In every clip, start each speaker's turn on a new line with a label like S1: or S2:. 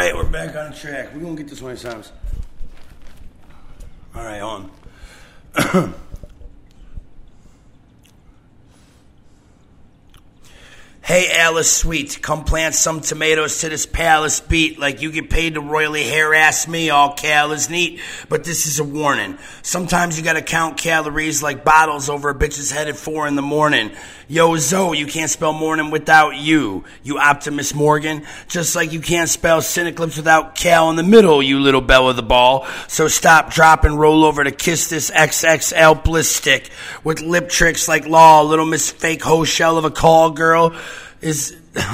S1: right, we're back on track. We're going to get this one times. All right, on. Hey, Alice Sweet, come plant some tomatoes to this palace beat like you get paid to royally harass me, all cal is neat. But this is a warning. Sometimes you gotta count calories like bottles over a bitch's head at 4 in the morning. Yo, Zoe, you can't spell morning without you Optimus Morgan. Just like you can't spell Cineclips without Cal in the middle, you little bell of the ball. So stop, drop, and roll over to kiss this XXL bliss stick with lip tricks like Law, little Miss Fake Ho Shell of a call girl. Is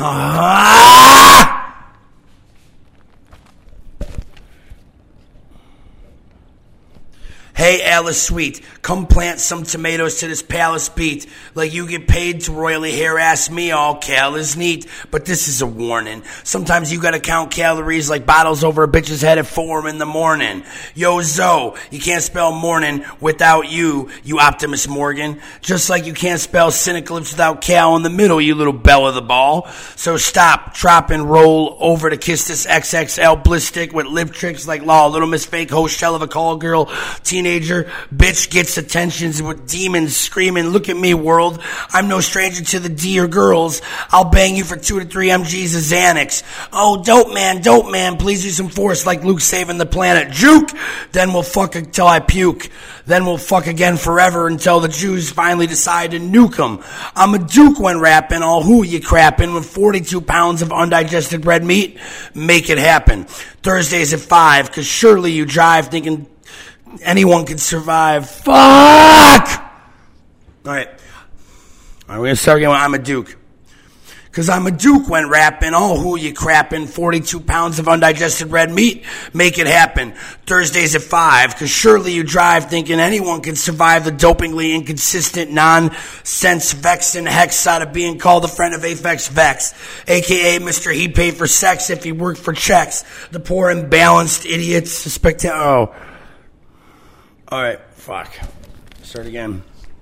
S1: Hey, Alice Sweet, come plant some tomatoes to this palace beat like you get paid to royally harass me, all cal is neat. But this is a warning. Sometimes you gotta count calories like bottles over a bitch's head at 4 in the morning. Yo, Zoe, you can't spell morning without you Optimus Morgan. Just like you can't spell Cineclips without Cal in the middle, you little bell of the ball. So stop, drop, and roll over to kiss this XXL bliss stick with lip tricks like Law, little Miss Fake Ho Shell of a call girl, teenager bitch gets attentions with demons screaming, look at me, world. I'm no stranger to the D or girls. I'll bang you for 2 to 3 MGs of Xanax. Oh, dope man, please use some force like Luke saving the planet. Juke! Then we'll fuck until I puke. Then we'll fuck again forever until the Jews finally decide to nuke 'em. I'm a duke when rapping, all who you crapping with 42 pounds of undigested red meat. Make it happen. Thursdays at 5, cause surely you drive thinking anyone can survive. Fuck! Alright, we're going to start again with I'm a Duke. Cause I'm a Duke when rapping, all who you crapping, 42 pounds of undigested red meat, make it happen. Thursdays at 5, cause surely you drive thinking anyone can survive the dopingly inconsistent nonsense vexing hex out of being called a friend of Aphex Vex, aka Mr. He paid for sex if he worked for checks. The poor imbalanced idiots suspect. Oh. Alright, fuck. Start again.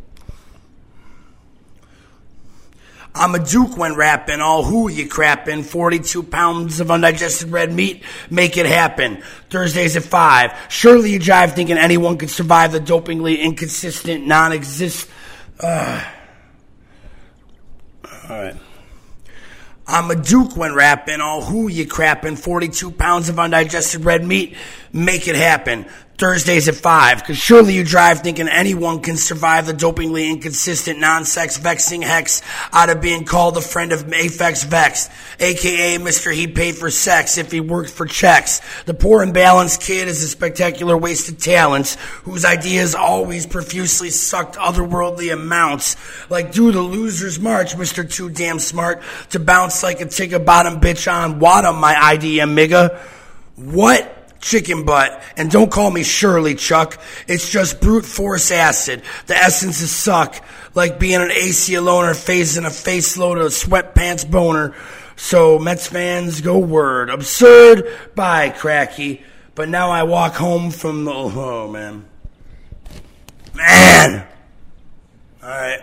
S1: I'm a Duke when rapping, all who you crapping, 42 pounds of undigested red meat, make it happen. Thursdays at 5, surely you drive thinking anyone could survive the dopingly inconsistent, Alright. I'm a Duke when rapping, all who you crapping, 42 pounds of undigested red meat, make it happen. Thursdays at 5, cause surely you drive thinking anyone can survive the dopingly inconsistent, non-sex vexing hex out of being called a friend of Aphex Vex, aka Mr. He paid for sex if he worked for checks. The poor imbalanced kid is a spectacular waste of talents whose ideas always profusely sucked otherworldly amounts. Like do the loser's march, Mr. Too Damn Smart, to bounce like a tigger bottom bitch on Wada, my IDM Migga. What? Chicken butt, and don't call me Shirley, Chuck. It's just brute force acid. The essence is suck, like being an AC loner facing a face load of sweatpants boner. So Mets fans go word. Absurd, bye, cracky. But now I walk home from the... Oh, man. Man! Alright.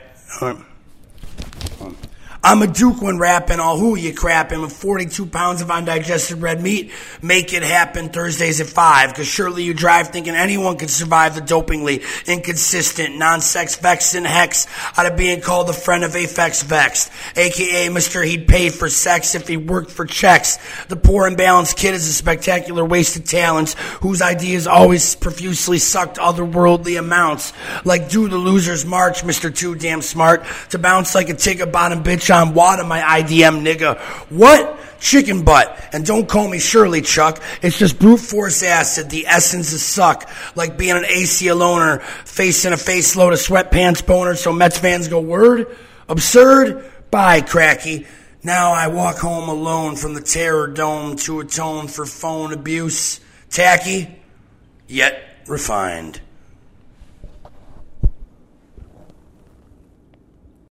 S1: I'm a Duke when rapping, all who you crapping with 42 pounds of undigested red meat. Make it happen. Thursdays at 5, cause surely you drive thinking anyone can survive the dopingly inconsistent, non-sex vexing hex out of being called a friend of Aphex Vex, aka Mr. He'd paid for sex if he worked for checks. The poor imbalanced kid is a spectacular waste of talents whose ideas always profusely sucked otherworldly amounts. Like do the loser's march, Mr. Too Damn Smart, to bounce like a tigger bottom bitch on Wada, my IDM nigga. What? Chicken butt. And don't call me Shirley, Chuck. It's just brute force acid. The essence is suck. Like being an AC loner facing a face load of sweatpants boner. So Mets fans go word. Absurd. Bye, cracky. Now I walk home alone from the terror dome to atone for phone abuse. Tacky, yet refined.